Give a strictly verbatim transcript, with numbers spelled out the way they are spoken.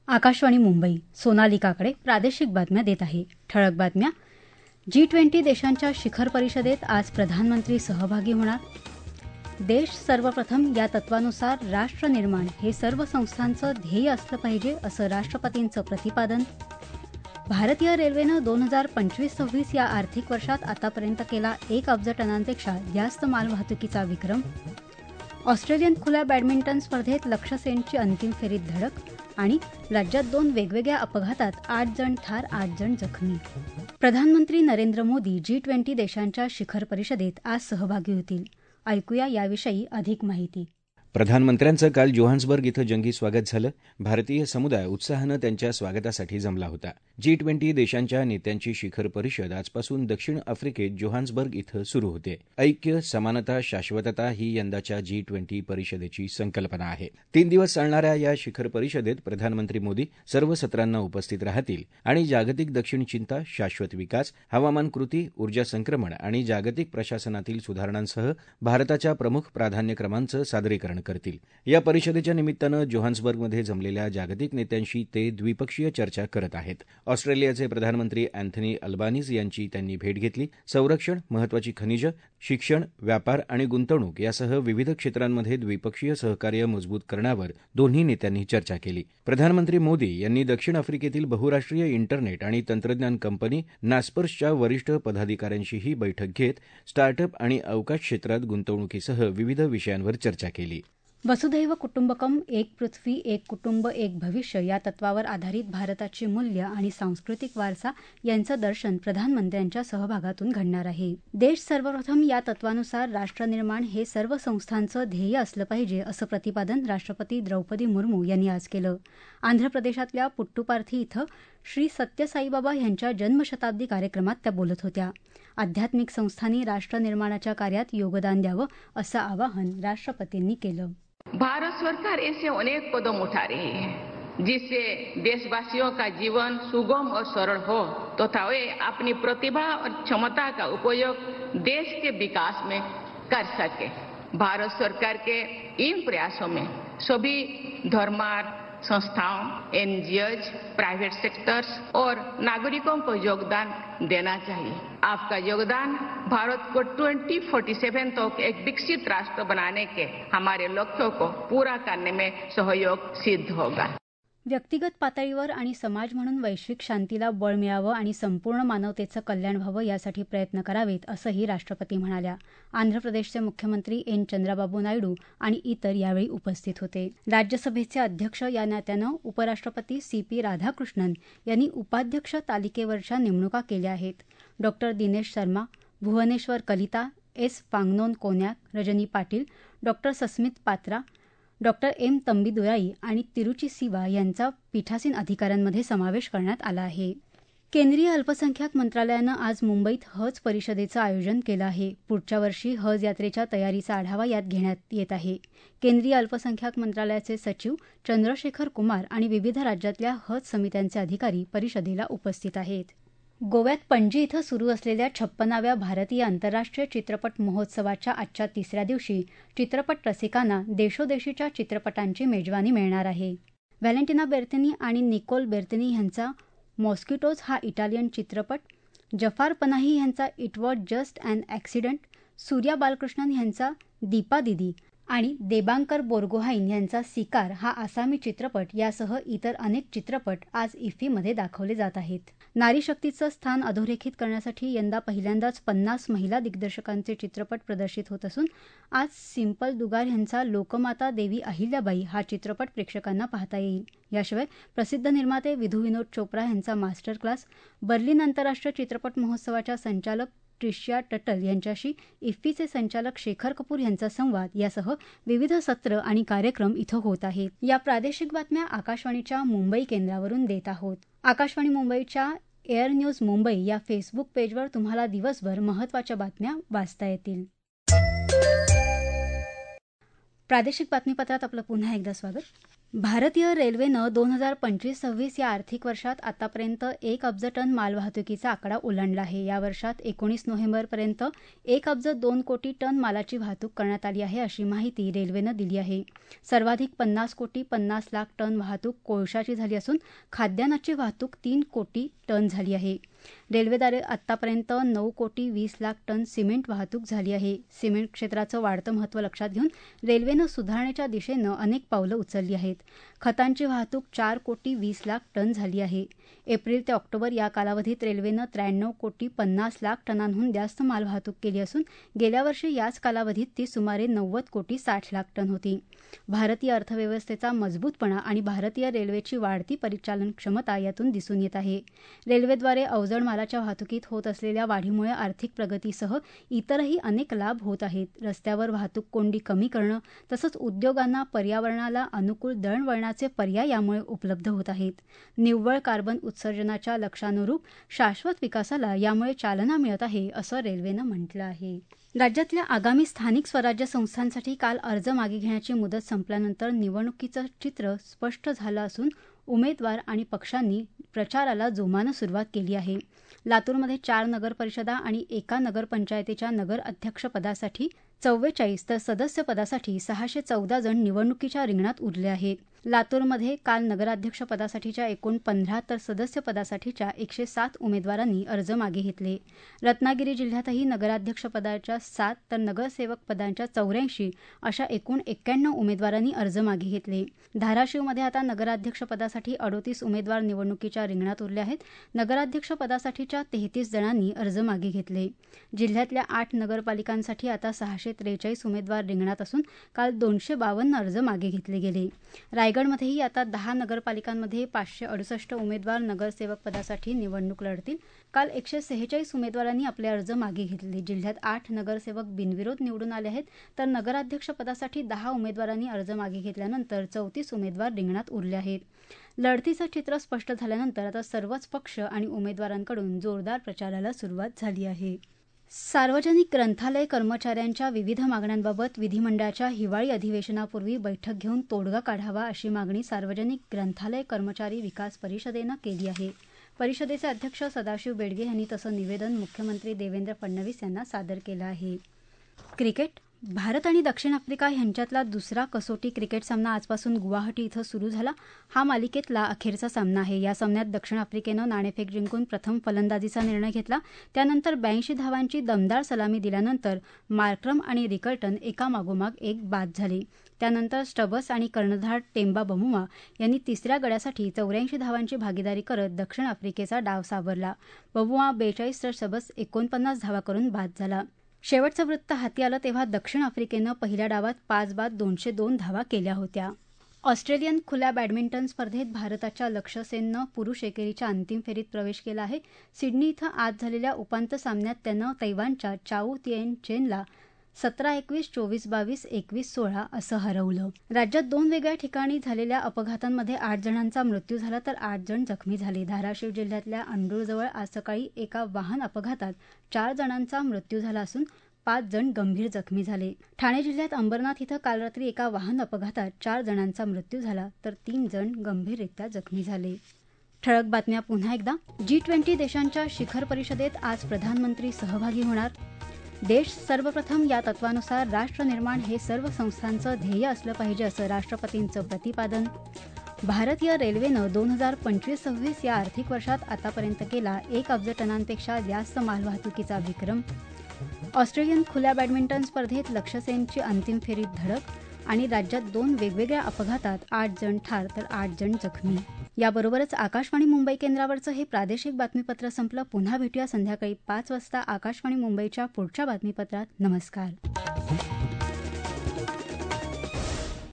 आकाशवाणी मुंबई सोनालिकाकडे प्रादेशिक बातम्या देत आहे. ठळक बातम्या. जी ट्वेंटी देशांच्या शिखर परिषदेत आज प्रधानमंत्री सहभागी होणार. देश सर्वप्रथम या तत्वानुसार राष्ट्र निर्माण हे सर्व संस्थांचं ध्येय असलं पाहिजे असं राष्ट्रपतींचं प्रतिपादन. भारतीय रेल्वेनं दोन हजार पंचवीस सव्वीस या आर्थिक वर्षात आतापर्यंत केला एक अब्ज टनांपेक्षा जास्त मालवाहतुकीचा विक्रम. ऑस्ट्रेलियन खुल्या बॅडमिंटन स्पर्धेत लक्ष्य सेनची अंतिम फेरीत धडक. आणि राज्यात दोन वेगवेगळ्या अपघातात आठ जण ठार आठ जण जखमी. प्रधानमंत्री नरेंद्र मोदी जी ट्वेंटी देशांच्या शिखर परिषदेत आज सहभागी होतील. ऐकूया याविषयी अधिक माहिती. प्रधानमंत्र्यांचं काल जोहान्सबर्ग इथं जंगी स्वागत झालं. भारतीय समुदाय उत्साहानं त्यांच्या स्वागतासाठी जमला होता. जी ट्वेंटी देशांच्या नेत्यांची शिखर परिषद आजपासून दक्षिण आफ्रिकेत जोहान्सबर्ग इथं सुरू होते. ऐक्य, समानता, शाश्वतता ही यंदाच्या जी ट्वेंटी परिषदेची संकल्पना आहे. तीन दिवस चालणाऱ्या या शिखर परिषदेत प्रधानमंत्री मोदी सर्व सत्रांना उपस्थित राहतील आणि जागतिक दक्षिण चिंता, शाश्वत विकास, हवामान कृती, ऊर्जा संक्रमण आणि जागतिक प्रशासनातील सुधारणांसह भारताच्या प्रमुख प्राधान्यक्रमांचं सादरीकरण करतील. या परिषदेच्या निमित्तानं जोहान्सबर्गमध्ये जमलेल्या जागतिक नेत्यांशी ते द्विपक्षीय चर्चा करत आहेत. ऑस्ट्रेलियाचे प्रधानमंत्री अँथनी अल्बानीज यांची त्यांनी भेट घेतली. संरक्षण, महत्वाची खनिजं, शिक्षण, व्यापार आणि गुंतवणूक यासह विविध क्षेत्रांमध्ये द्विपक्षीय सहकार्य मजबूत करण्यावर दोन्ही नेत्यांनी चर्चा केली. प्रधानमंत्री मोदी यांनी दक्षिण आफ्रिकेतील बहुराष्ट्रीय इंटरनेट आणि तंत्रज्ञान कंपनी नास्पर्सच्या वरिष्ठ पदाधिकाऱ्यांशीही बैठक घेत स्टार्टअप आणि अवकाश क्षेत्रात गुंतवणुकीसह विविध विषयांवर चर्चा केली. वसुधैव कुटुंबकम, एक पृथ्वी एक कुटुंब एक भविष्य या तत्वावर आधारित भारताची मूल्य आणि सांस्कृतिक वारसा यांचं दर्शन प्रधानमंत्र्यांच्या सहभागातून घडणार आहे. देश सर्वप्रथम या तत्वानुसार राष्ट्रनिर्माण हे सर्व संस्थांचं ध्येय असलं पाहिजे असं प्रतिपादन राष्ट्रपती द्रौपदी मुर्मू यांनी आज केलं. आंध्र प्रदेशातल्या पुट्टुपार्थी इथं श्री सत्य साईबाबा यांच्या जन्मशताब्दी कार्यक्रमात त्या बोलत होत्या. आध्यात्मिक संस्थांनी राष्ट्रनिर्माणाच्या कार्यात योगदान द्यावं असं आवाहन राष्ट्रपतींनी केलं. भारत सरकार ऐसे अनेक कदम उठा रही है जिससे देशवासियों का जीवन सुगम और सरल हो तथा वे अपनी प्रतिभा और क्षमता का उपयोग देश के विकास में कर सके. भारत सरकार के इन प्रयासों में सभी धर्मार्थ संस्थाओं, एनजीओज, प्राइवेट सेक्टर्स और नागरिकों को योगदान देना चाहिए. आपका योगदान भारत को ट्वेंटी फोर्टी सेवन तक एक विकसित राष्ट्र बनाने के हमारे लक्ष्यों को पूरा करने में सहयोग सिद्ध होगा. व्यक्तिगत पातळीवर आणि समाज म्हणून वैश्विक शांतीला बळ मिळावं आणि संपूर्ण मानवतेचं कल्याण व्हावं यासाठी प्रयत्न करावेत असंही राष्ट्रपती म्हणाल्या. आंध्र प्रदेशचे मुख्यमंत्री एन चंद्राबाबू नायडू आणि इतर यावेळी उपस्थित होते. राज्यसभेचे अध्यक्ष या नात्यानं उपराष्ट्रपती सी पी राधाकृष्णन यांनी उपाध्यक्ष तालिकेवरच्या नेमणुका केल्या आहेत. Doctor Dinesh Sharma, Bhubaneswar Kalita, S Phangnon Konyak, Rajani Patil, doctor Sasmit Patra, doctor M Thambidurai आणि तिरुची सिवा यांचा पीठासीन अधिकाऱ्यांमध्ये समावेश करण्यात आला आहे. केंद्रीय अल्पसंख्याक मंत्रालयानं आज मुंबईत हज परिषदेचं आयोजन केलं आहे. पुढच्या वर्षी हज यात्रेच्या तयारीचा आढावा यात घेण्यात येत आहे. केंद्रीय अल्पसंख्याक मंत्रालयाचे सचिव चंद्रशेखर कुमार आणि विविध राज्यातल्या हज समित्यांचे अधिकारी परिषदेला उपस्थित आहेत. गोव्यात पणजी इथं सुरू असलेल्या छप्पनाव्या भारतीय आंतरराष्ट्रीय चित्रपट महोत्सवाच्या आजच्या तिसऱ्या दिवशी चित्रपट रसिकांना देशोदेशीच्या चित्रपटांची मेजवानी मिळणार आहे. व्हॅलेंटिना बेर्तिनी आणि निकोल बेर्तिनी यांचा मॉस्किटोज हा इटालियन चित्रपट, जफार पनाही यांचा it was just an accident, Surya Balakrishnan यांचा दीपा दिदी आणि देबांकर बोरगोहाईन यांचा सिकार हा आसामी चित्रपट यासह इतर अनेक चित्रपट आज इफ्फीमध्ये दाखवले जात आहेत. नारी शक्तीचं स्थान अधोरेखित करण्यासाठी यंदा पहिल्यांदाच पन्नास महिला दिग्दर्शकांचे चित्रपट प्रदर्शित होत असून आज सिंपल दुगार यांचा लोकमाता देवी अहिल्याबाई हा चित्रपट प्रेक्षकांना पाहता येईल. याशिवाय प्रसिद्ध निर्माते विधू विनोद चोप्रा यांचा मास्टर क्लास, बर्लिन आंतरराष्ट्रीय चित्रपट महोत्सवाच्या संचालक ट्रिशिया टटल यांच्याशी इफ्फीचे संचालक शेखर कपूर यांचा संवाद यासह विविध सत्र आणि कार्यक्रम इथं होत आहेत. या प्रादेशिक बातम्या आकाशवाणीच्या मुंबई केंद्रावरून देत आहोत. आकाशवाणी मुंबईच्या एअर न्यूज मुंबई या फेसबुक पेजवर तुम्हाला दिवसभर महत्त्वाच्या बातम्या वाचता येतील. प्रादेशिक बातमीपत्रात आपलं पुन्हा एकदा स्वागत. भारतीय रेल्वेनं दोन हजार पंचवीस सव्वीस या आर्थिक वर्षात आतापर्यंत एक अब्ज टन मालवाहतुकीचा आकडा ओलांडला आहे. या वर्षात एकोणीस नोव्हेंबरपर्यंत एक अब्ज दोन कोटी टन मालाची वाहतूक करण्यात आली आहे, अशी माहिती रेल्वेनं दिली आहे. सर्वाधिक पन्नास कोटी पन्नास लाख टन वाहतूक कोळशाची झाली असून खाद्यान्नाची वाहतूक तीन कोटी टन झाली आहे. रेल्वेद्वारे आतापर्यंत नऊ कोटी वीस लाख टन सिमेंट वाहतूक झाली आहे. सिमेंट क्षेत्राचं वाढतं महत्त्व लक्षात घेऊन रेल्वेनं सुधारणेच्या दिशेनं अनेक पावलं उचलली आहेत. खतांची वाहतूक चार कोटी वीस लाख टन झाली आहे. एप्रिल ते ऑक्टोबर या कालावधीत रेल्वेनं त्र्याण्णव कोटी पन्नास लाख टनांहून जास्त मालवाहतूक केली असून गेल्या वर्षी याच कालावधीत ती सुमारे नव्वद कोटी साठ लाख टन होती. भारतीय अर्थव्यवस्थेचा मजबूतपणा आणि भारतीय रेल्वेची वाढती परिचालन क्षमता यातून दिसून येत आहे. रेल्वेद्वारे अवजड मालाच्या वाहतुकीत होत असलेल्या वाढीमुळे आर्थिक प्रगतीसह इतरही अनेक लाभ होत आहेत. रस्त्यावर वाहतूक कोंडी कमी करणं तसंच उद्योगांना पर्यावरणाला अनुकूल दळणवळणाचे पर्याय यामुळे उपलब्ध होत आहेत. निव्वळ कार्बन उत्सर्जनाच्या लक्ष्यानुरूप शाश्वत विकासाला यामुळे चालना मिळत आहे, असं रेल्वेनं म्हटलं आहे. राज्यातल्या आगामी स्थानिक स्वराज्य संस्थांसाठी काल अर्ज मागे घेण्याची मुदत संपल्यानंतर निवडणुकीचं चित्र स्पष्ट झालं असून उमेदवार आणि पक्षांनी प्रचाराला जोमानं सुरुवात केली आहे. लातूरमध्ये चार नगरपरिषदा आणि एका नगरपंचायतीच्या नगर अध्यक्षपदासाठी चव्वेचाळीस तर सदस्यपदासाठी सहाशे चौदा जण निवडणुकीच्या रिंगणात उरले आहेत. लातूरमध्ये काल नगराध्यक्षपदासाठीच्या एकूण पंधरा तर सदस्यपदासाठीच्या एकशे सात उमेदवारांनी अर्ज मागे घेतले. रत्नागिरी जिल्ह्यातही नगराध्यक्षपदाच्या सात तर नगरसेवक पदांच्या चौऱ्याऐंशी अशा एकूण एक्क्याण्णव उमेदवारांनी अर्ज मागे घेतले. धाराशिवमध्ये आता नगराध्यक्षपदासाठी अडोतीस उमेदवार निवडणुकीच्या रिंगणात उरले आहेत. नगराध्यक्षपदासाठीच्या तेहतीस जणांनी अर्ज मागे घेतले. जिल्ह्यातल्या आठ नगरपालिकांसाठी आता सहाशे त्रेचाळीस उमेदवार रिंगणात असून काल दोनशे बावन्न अर्ज मागे घेतले गेले. रायगडमध्येही आता दहा नगरपालिकांमध्ये पाचशे अडुसष्ट उमेदवार नगरसेवक पदासाठी निवडणूक लढतील. काल एकशे सेहेचाळीस उमेदवारांनी आपले अर्ज मागे घेतले. जिल्ह्यात आठ नगरसेवक बिनविरोध निवडून आले आहेत, तर नगराध्यक्षपदासाठी दहा उमेदवारांनी अर्ज मागे घेतल्यानंतर चौतीस उमेदवार रिंगणात उरले आहेत. लढतीचं चित्र स्पष्ट झाल्यानंतर आता सर्वच पक्ष आणि उमेदवारांकडून जोरदार प्रचाराला सुरुवात झाली आहे. सार्वजनिक ग्रंथालय कर्मचाऱ्यांच्या विविध मागण्यांबाबत विधिमंडळाच्या हिवाळी अधिवेशनापूर्वी बैठक घेऊन तोडगा काढावा, अशी मागणी सार्वजनिक ग्रंथालय कर्मचारी विकास परिषदेनं केली आहे. परिषदेचे अध्यक्ष सदाशिव बेडगे यांनी तसं निवेदन मुख्यमंत्री देवेंद्र फडणवीस यांना सादर केलं आहे. क्रिकेट. भारत आणि दक्षिण आफ्रिका यांच्यातला दुसरा कसोटी क्रिकेट सामना आजपासून गुवाहाटी इथं सुरू झाला. हा मालिकेतला अखेरचा सामना आहे. या सामन्यात दक्षिण आफ्रिकेनं नाणेफेक जिंकून प्रथम फलंदाजीचा निर्णय घेतला. त्यानंतर ब्याऐंशी धावांची दमदार सलामी दिल्यानंतर मार्क्रम आणि रिकल्टन एकामागोमाग एक बाद झाले. त्यानंतर स्टबस आणि कर्णधार टेम्बा बमुआ यांनी तिसऱ्या गड्यासाठी चौऱ्याऐंशी धावांची भागीदारी करत दक्षिण आफ्रिकेचा डाव सावरला. बमुआ बेचाळीस तर स्टबस एकोणपन्नास धावा करून बाद झाला. शेवटचं वृत्त हाती आलं तेव्हा दक्षिण आफ्रिकेनं पहिल्या डावात पाच बाद दोनशे दोन धावा केल्या होत्या. ऑस्ट्रेलियन खुल्या बॅडमिंटन स्पर्धेत भारताच्या लक्ष्य सेननं पुरुष एकेरीच्या अंतिम फेरीत प्रवेश केला आहे. सिडनी इथं आज झालेल्या उपांत्य सामन्यात त्यानं तैवानच्या चाऊ तिएन चेनला सतरा एकवीस, चोवीस बावीस, एकवीस सोळा असं हरवलं. राज्यात दोन वेगळ्या ठिकाणी झालेल्या अपघातांमध्ये आठ जणांचा मृत्यू झाला तर आठ जण जखमी झाले. धाराशिव जिल्ह्यातल्या अंडूरजवळ आज सकाळी एका वाहन अपघातात चार जणांचा मृत्यू झाला असून पाच जण गंभीर जखमी झाले. ठाणे जिल्ह्यात अंबरनाथ इथं काल रात्री एका वाहन अपघातात चार जणांचा मृत्यू झाला तर तीन जण गंभीररित्या जखमी झाले. ठळक बातम्या पुन्हा एकदा. जी ट्वेंटी देशांच्या शिखर परिषदेत आज प्रधानमंत्री सहभागी होणार. देश सर्वप्रथम या तत्वानुसार राष्ट्रनिर्माण हे सर्व संस्थांचं ध्येय असलं पाहिजे, असं राष्ट्रपतींचं प्रतिपादन. भारतीय रेल्वेनं दोन हजार पंचवीस सव्वीस या आर्थिक वर्षात आतापर्यंत केला एक अब्ज टनांपेक्षा जास्त मालवाहतुकीचा विक्रम. ऑस्ट्रेलियन खुल्या बॅडमिंटन स्पर्धेत लक्ष्य सेनची अंतिम फेरीत धडक. आणि राज्यात दोन वेगवेगळ्या अपघातात आठ जण ठार तर आठ जण जखमी. याबरोबरच आकाशवाणी मुंबई केंद्रावरचं हे प्रादेशिक बातमीपत्र संपलं. पुन्हा भेटूया संध्याकाळी पाच वाजता आकाशवाणी मुंबईच्या पुढच्या बातमीपत्रात. नमस्कार.